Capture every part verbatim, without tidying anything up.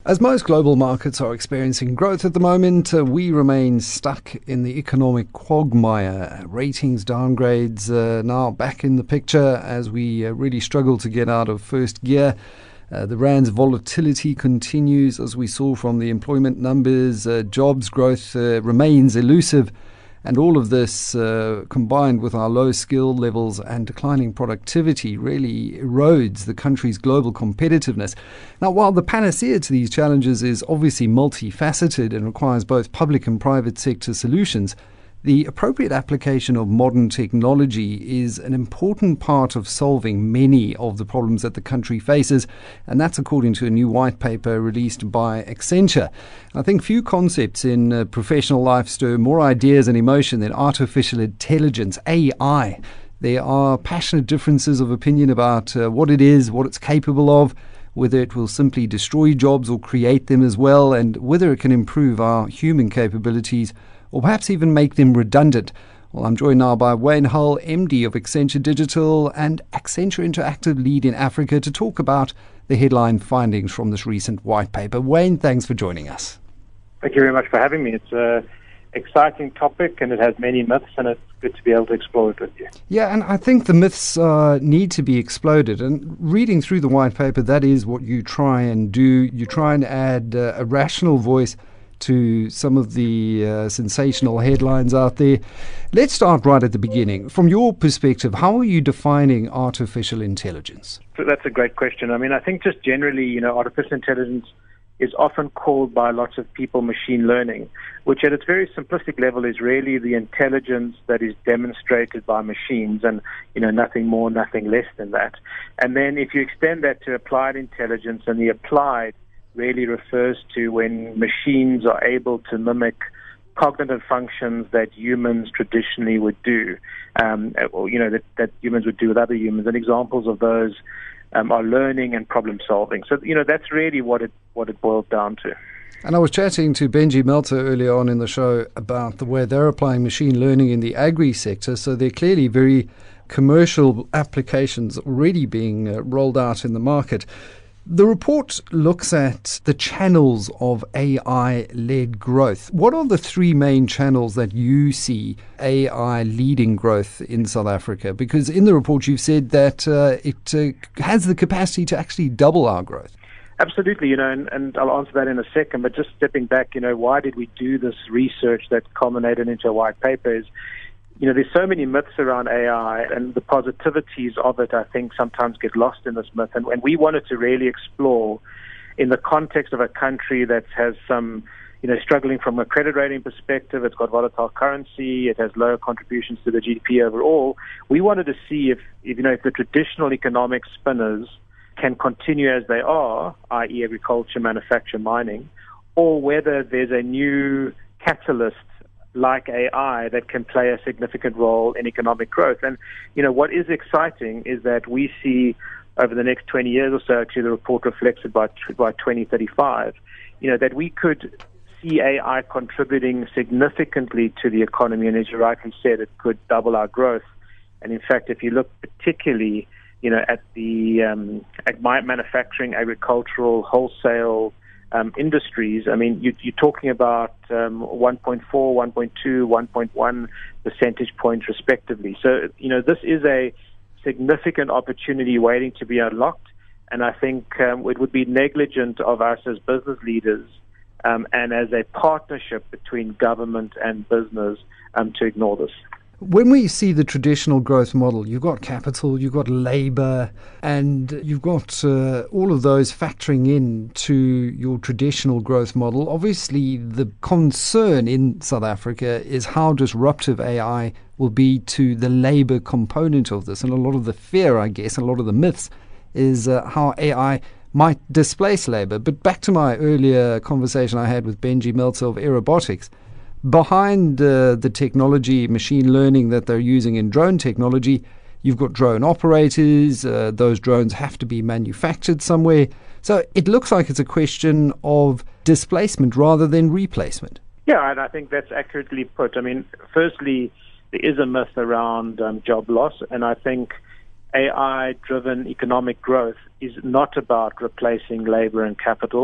As most global markets are experiencing growth at the moment, uh, we remain stuck in the economic quagmire. Ratings downgrades uh, now back in the picture as we uh, really struggle to get out of first gear. Uh, the rand's volatility continues, as we saw from the employment numbers. Uh, jobs growth uh, remains elusive. And all of this, uh, combined with our low skill levels and declining productivity, really erodes the country's global competitiveness. Now, while the panacea to these challenges is obviously multifaceted and requires both public and private sector solutions, the appropriate application of modern technology is an important part of solving many of the problems that the country faces, and that's according to a new white paper released by Accenture. I think few concepts in uh, professional life stir more ideas and emotion than artificial intelligence, A I. There are passionate differences of opinion about uh, what it is, what it's capable of, whether it will simply destroy jobs or create them as well, and whether it can improve our human capabilities or perhaps even make them redundant. Well, I'm joined now by Wayne Hull, M D of Accenture Digital and Accenture Interactive Lead in Africa, to talk about the headline findings from this recent white paper. Wayne, thanks for joining us. Thank you very much for having me. It's an exciting topic and it has many myths, and it's good to be able to explore it with you. Yeah, and I think the myths uh, need to be exploded. And reading through the white paper, that is what you try and do. You try and add uh, a rational voice to some of the uh, sensational headlines out there. Let's start right at the beginning. From your perspective, how are you defining artificial intelligence? So that's a great question. I mean, I think just generally, you know, artificial intelligence is often called by lots of people machine learning, which at its very simplistic level is really the intelligence that is demonstrated by machines, and, you know, nothing more, nothing less than that. And then if you extend that to applied intelligence, and the applied really refers to when machines are able to mimic cognitive functions that humans traditionally would do, um, or, you know, that, that humans would do with other humans. And examples of those um, are learning and problem solving. So, you know, that's really what it what it boils down to. And I was chatting to Benji Meltzer earlier on in the show about the way they're applying machine learning in the agri sector. So they're clearly very commercial applications already being uh, rolled out in the market. The report looks at the channels of A I-led growth. What are the three main channels that you see A I leading growth in South Africa? Because in the report you've said that uh, it uh, has the capacity to actually double our growth. Absolutely, you know, and, and I'll answer that in a second, but just stepping back, you know, why did we do this research that culminated into a white paper is, you know, there's so many myths around A I, and the positivities of it, I think, sometimes get lost in this myth. And, and we wanted to really explore, in the context of a country that has some, you know, struggling from a credit rating perspective, it's got volatile currency, it has lower contributions to the G D P overall. We wanted to see if, if you know, if the traditional economic spinners can continue as they are, that is agriculture, manufacture, mining, or whether there's a new catalyst like A I that can play a significant role in economic growth. And, you know, what is exciting is that we see over the next twenty years or so, actually the report reflects it by, by twenty thirty-five, you know, that we could see A I contributing significantly to the economy. And as you rightly said, it could double our growth. And in fact, if you look particularly, you know, at the um, at manufacturing, agricultural, wholesale, Um, industries, I mean, you, you're talking about um, one point four, one point two, one point one percentage points respectively. So, you know, this is a significant opportunity waiting to be unlocked, and I think um, it would be negligent of us as business leaders um, and as a partnership between government and business um, to ignore this. When we see the traditional growth model, you've got capital, you've got labor, and you've got uh, all of those factoring in to your traditional growth model. Obviously, the concern in South Africa is how disruptive A I will be to the labor component of this. And a lot of the fear, I guess, a lot of the myths is uh, how A I might displace labor. But back to my earlier conversation I had with Benji Meltzer of Aerobotics. Behind uh, the technology, machine learning that they're using in drone technology, you've got drone operators. Uh, those drones have to be manufactured somewhere. So it looks like it's a question of displacement rather than replacement. Yeah, and I think that's accurately put. I mean, firstly, there is a myth around um, job loss, and I think A I-driven economic growth is not about replacing labor and capital,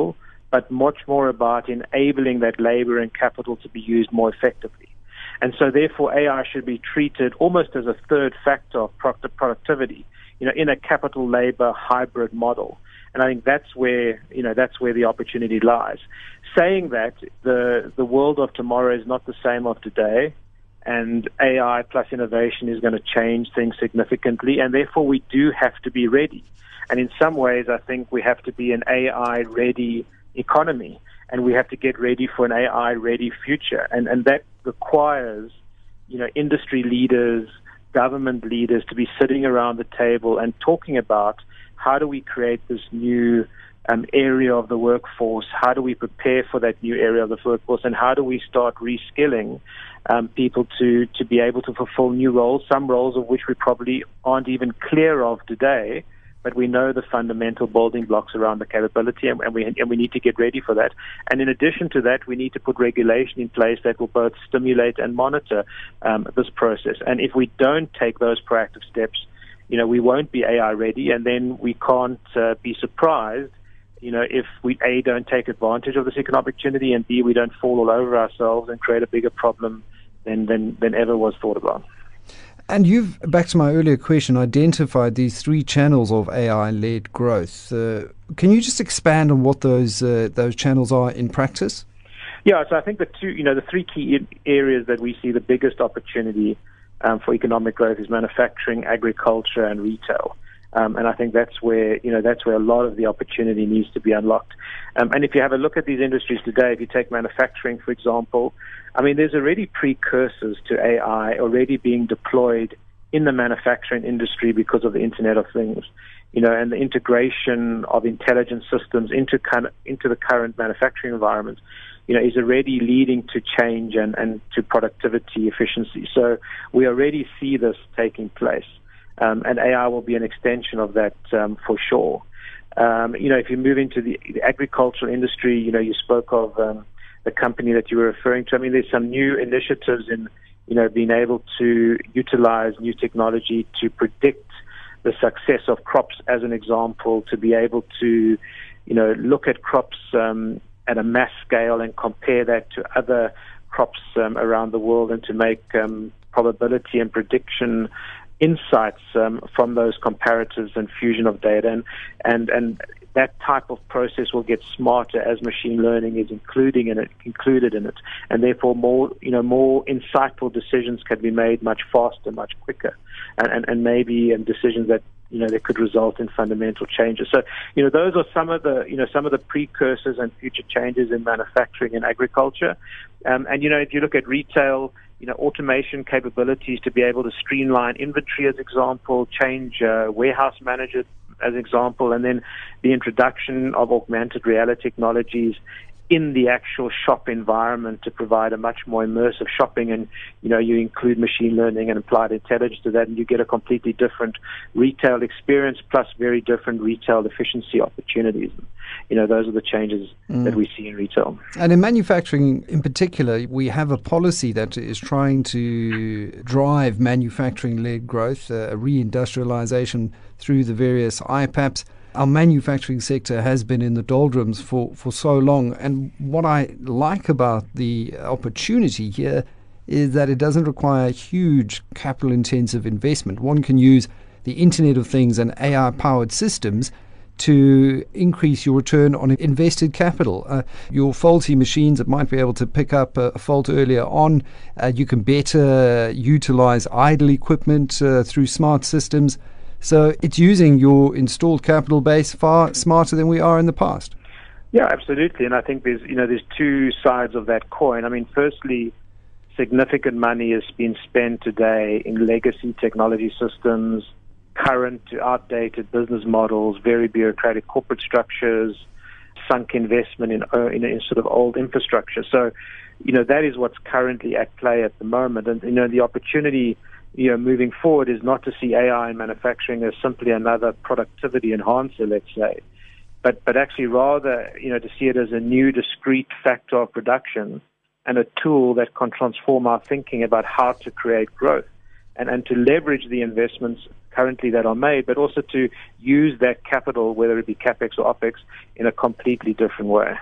but much more about enabling that labor and capital to be used more effectively. And so therefore A I should be treated almost as a third factor of productivity, you know, in a capital labor hybrid model. And I think that's where, you know, that's where the opportunity lies. Saying that, the the world of tomorrow is not the same of today, and A I plus innovation is going to change things significantly, and therefore we do have to be ready. And in some ways, I think we have to be an A I-ready economy, and we have to get ready for an A I-ready future. And, and that requires, you know, industry leaders, government leaders to be sitting around the table and talking about how do we create this new um, area of the workforce, how do we prepare for that new area of the workforce, and how do we start reskilling um, people to, to be able to fulfill new roles, some roles of which we probably aren't even clear of today, but we know the fundamental building blocks around the capability, and, and we and we need to get ready for that. And in addition to that, we need to put regulation in place that will both stimulate and monitor um, this process. And if we don't take those proactive steps, you know, we won't be A I ready, and then we can't uh, be surprised, you know, if we, A, don't take advantage of this economic opportunity, and B, we don't fall all over ourselves and create a bigger problem than, than, than ever was thought about. And you've, back to my earlier question, identified these three channels of A I-led growth. Uh, can you just expand on what those uh, those channels are in practice? Yeah, so I think the two, you know, the three key areas that we see the biggest opportunity Um, for economic growth is manufacturing, agriculture, and retail. Um, and I think that's where, you know, that's where a lot of the opportunity needs to be unlocked. Um, and if you have a look at these industries today, if you take manufacturing, for example, I mean, there's already precursors to A I already being deployed in the manufacturing industry because of the Internet of Things, you know, and the integration of intelligent systems into kind of, into the current manufacturing environment, you know, is already leading to change and, and to productivity efficiency. So we already see this taking place. Um, and A I will be an extension of that um, for sure. Um, you know, if you move into the, the agricultural industry, you know, you spoke of um, the company that you were referring to. I mean, there's some new initiatives in, you know, being able to utilize new technology to predict the success of crops, as an example, to be able to, you know, look at crops um, at a mass scale and compare that to other crops um, around the world, and to make um, probability and prediction insights um, from those comparatives and fusion of data. And, and, and that type of process will get smarter as machine learning is including in it, included in it. And therefore more, you know, more insightful decisions can be made much faster, much quicker. And, and, and maybe um, decisions that, you know, that could result in fundamental changes. So, you know, those are some of the, you know, some of the precursors and future changes in manufacturing and agriculture. Um, and, you know, if you look at retail, you know, automation capabilities to be able to streamline inventory, as example, change uh, warehouse managers, as example, and then the introduction of augmented reality technologies in the actual shop environment to provide a much more immersive shopping. And, you know, you include machine learning and applied intelligence to that, and you get a completely different retail experience plus very different retail efficiency opportunities. You know, those are the changes mm. that we see in retail. And in manufacturing in particular, we have a policy that is trying to drive manufacturing-led growth, uh, reindustrialization through the various I PAPs. Our manufacturing sector has been in the doldrums for, for so long. And what I like about the opportunity here is that it doesn't require huge capital-intensive investment. One can use the Internet of Things and A I-powered systems to increase your return on invested capital. Uh, your faulty machines that might be able to pick up a, a fault earlier on, uh, you can better utilize idle equipment uh, through smart systems. So it's using your installed capital base far smarter than we are in the past. Yeah, absolutely. And I think there's, you know, there's two sides of that coin. I mean, firstly, significant money is being spent today in legacy technology systems, current to outdated business models, very bureaucratic corporate structures, sunk investment in, in, in sort of old infrastructure. So, you know, that is what's currently at play at the moment. And, you know, the opportunity, you know, moving forward is not to see A I in manufacturing as simply another productivity enhancer, let's say, but, but actually rather, you know, to see it as a new discrete factor of production and a tool that can transform our thinking about how to create growth. And, and to leverage the investments currently that are made, but also to use that capital, whether it be CapEx or OpEx, in a completely different way.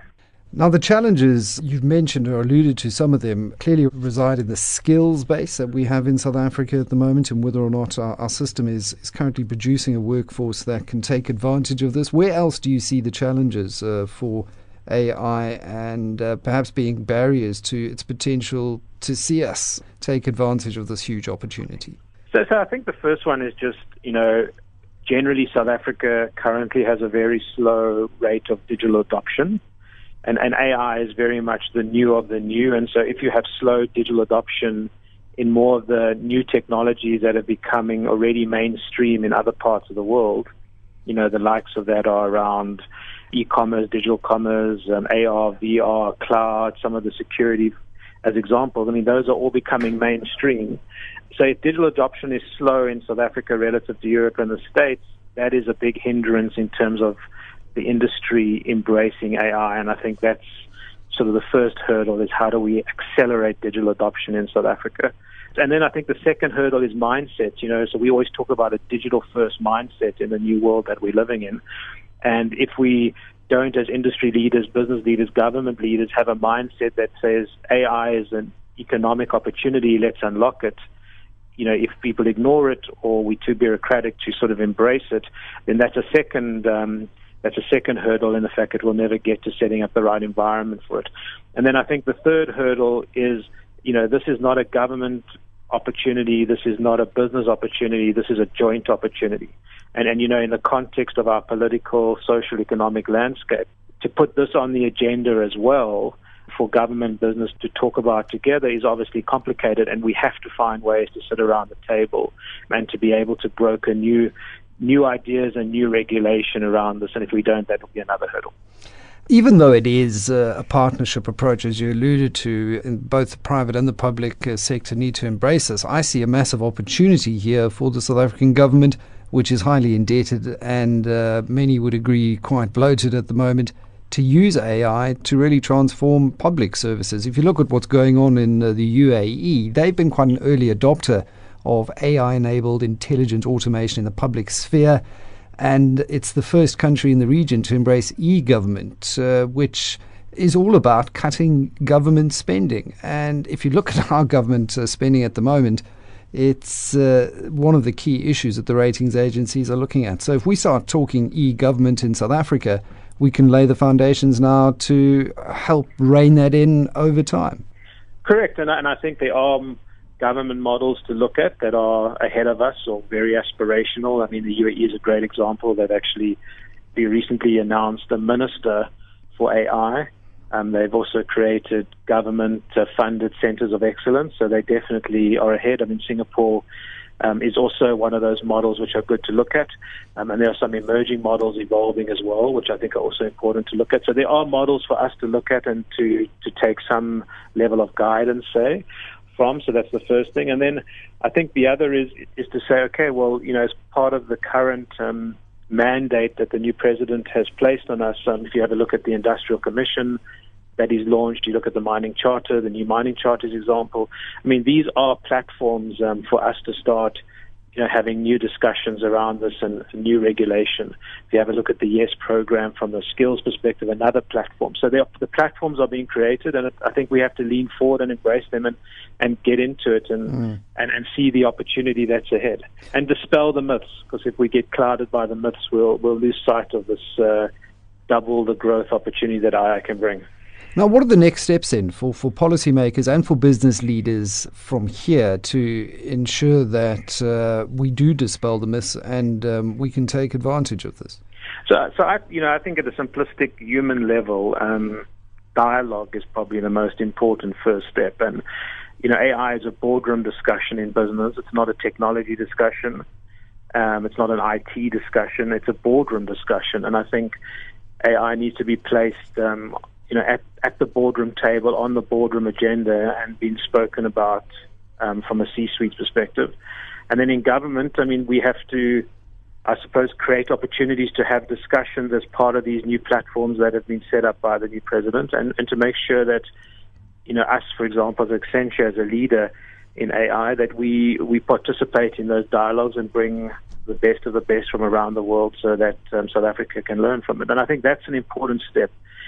Now, the challenges you've mentioned or alluded to, some of them clearly reside in the skills base that we have in South Africa at the moment, and whether or not our, our system is, is currently producing a workforce that can take advantage of this. Where else do you see the challenges uh, for A I and uh, perhaps being barriers to its potential to see us take advantage of this huge opportunity? So, so I think the first one is just, you know, generally South Africa currently has a very slow rate of digital adoption. And, and A I is very much the new of the new. And so if you have slow digital adoption in more of the new technologies that are becoming already mainstream in other parts of the world, you know, the likes of that are around e-commerce, digital commerce, um, A R, V R, cloud, some of the security as examples. I mean, those are all becoming mainstream. So if digital adoption is slow in South Africa relative to Europe and the States, that is a big hindrance in terms of the industry embracing A I, and I think that's sort of the first hurdle is how do we accelerate digital adoption in South Africa. And then I think the second hurdle is mindset, you know, so we always talk about a digital-first mindset in the new world that we're living in. And if we don't, as industry leaders, business leaders, government leaders, have a mindset that says A I is an economic opportunity, let's unlock it, you know, if people ignore it or we're too bureaucratic to sort of embrace it, then that's a second um That's a second hurdle in the fact that we'll never get to setting up the right environment for it. And then I think the third hurdle is, you know, this is not a government opportunity. This is not a business opportunity. This is a joint opportunity. And, and you know, in the context of our political, social, economic landscape, to put this on the agenda as well for government business to talk about together is obviously complicated, and we have to find ways to sit around the table and to be able to broker new new ideas and new regulation around this, and if we don't, that will be another hurdle. Even though it is uh, a partnership approach, as you alluded to, in both the private and the public uh, sector need to embrace this, I see a massive opportunity here for the South African government, which is highly indebted and uh, many would agree quite bloated at the moment, to use A I to really transform public services. If you look at what's going on in uh, the U A E, they've been quite an early adopter of A I-enabled intelligent automation in the public sphere. And it's the first country in the region to embrace e-government, uh, which is all about cutting government spending. And if you look at our government uh, spending at the moment, it's uh, one of the key issues that the ratings agencies are looking at. So if we start talking e-government in South Africa, we can lay the foundations now to help rein that in over time. Correct. And I, and I think there are government models to look at that are ahead of us or very aspirational. I mean, the U A E is a great example that actually we recently announced a minister for A I. Um, they've also created government-funded uh, centers of excellence, so they definitely are ahead. I mean, Singapore um, is also one of those models which are good to look at, um, and there are some emerging models evolving as well, which I think are also important to look at. So there are models for us to look at and to, to take some level of guidance, say, from. So that's the first thing. And then I think the other is is to say, okay, well, you know, as part of the current um, mandate that the new president has placed on us, um, if you have a look at the Industrial Commission that he's launched, you look at the Mining Charter, the new Mining Charter's example. I mean, these are platforms um, for us to start, you know, having new discussions around this and new regulation. If you have a look at the YES program from the skills perspective, another platform. So are, the platforms are being created, and I think we have to lean forward and embrace them and, and get into it and, mm. and, and see the opportunity that's ahead and dispel the myths, because if we get clouded by the myths, we'll, we'll lose sight of this uh, double the growth opportunity that A I can bring. Now, what are the next steps then for, for policymakers and for business leaders from here to ensure that uh, we do dispel the myths and um, we can take advantage of this? So, so I, you know, I think at a simplistic human level, um, dialogue is probably the most important first step. And, you know, A I is a boardroom discussion in business. It's not a technology discussion. Um, it's not an I T discussion. It's a boardroom discussion. And I think A I needs to be placed um, you know, at, at the boardroom table, on the boardroom agenda, and being spoken about um, from a C-suite perspective. And then in government, I mean, we have to, I suppose, create opportunities to have discussions as part of these new platforms that have been set up by the new president, and, and to make sure that, you know, us, for example, as Accenture, as a leader in A I, that we, we participate in those dialogues and bring the best of the best from around the world so that um, South Africa can learn from it. And I think that's an important step.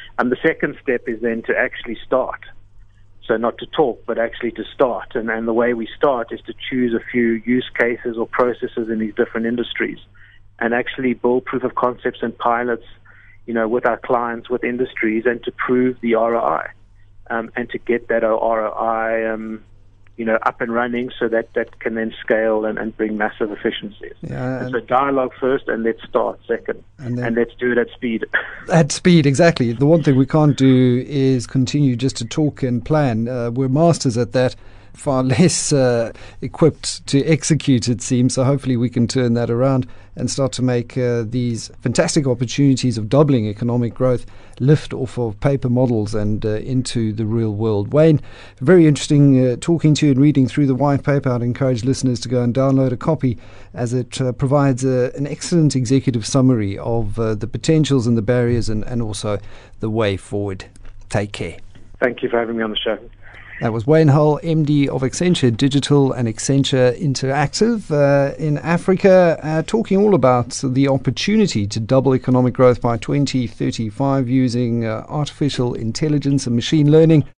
And the second step is then to actually start. So not to talk, but actually to start. And, and the way we start is to choose a few use cases or processes in these different industries and actually build proof of concepts and pilots, you know, with our clients, with industries, and to prove the R O I, um, and to get that R O I, um, you know, up and running so that that can then scale and, and bring massive efficiencies. Yeah, and so dialogue first, and let's start second, and, then, and let's do it at speed. At speed, exactly. The one thing we can't do is continue just to talk and plan. Uh, we're masters at that. Far less uh, equipped to execute, it seems. So hopefully we can turn that around and start to make uh, these fantastic opportunities of doubling economic growth lift off of paper models and uh, into the real world. Wayne, very interesting uh, talking to you and reading through the white paper. I'd encourage listeners to go and download a copy, as it uh, provides a, an excellent executive summary of uh, the potentials and the barriers and, and also the way forward. Take care. Thank you for having me on the show. That was Wayne Hull, M D of Accenture Digital and Accenture Interactive uh, in Africa, uh, talking all about the opportunity to double economic growth by twenty thirty-five using uh, artificial intelligence and machine learning.